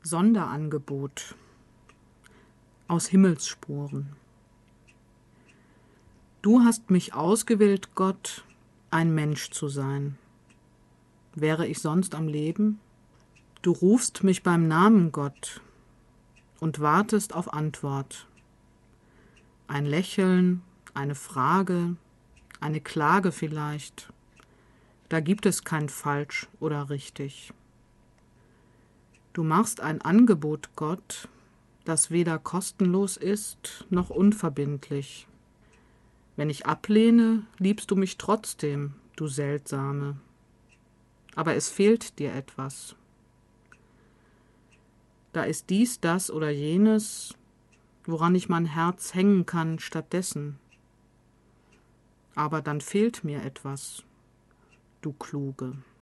Sonderangebot aus Himmelsspuren. Du hast mich ausgewählt, Gott, ein Mensch zu sein. Wäre ich sonst am Leben? Du rufst mich beim Namen, Gott, und wartest auf Antwort. Ein Lächeln, eine Frage, eine Klage vielleicht. Da gibt es kein falsch oder richtig. Du machst ein Angebot, Gott, das weder kostenlos ist noch unverbindlich. Wenn ich ablehne, liebst du mich trotzdem, du Seltsame. Aber es fehlt dir etwas. Da ist dies, das oder jenes, woran ich mein Herz hängen kann stattdessen. Aber dann fehlt mir etwas, du Kluge.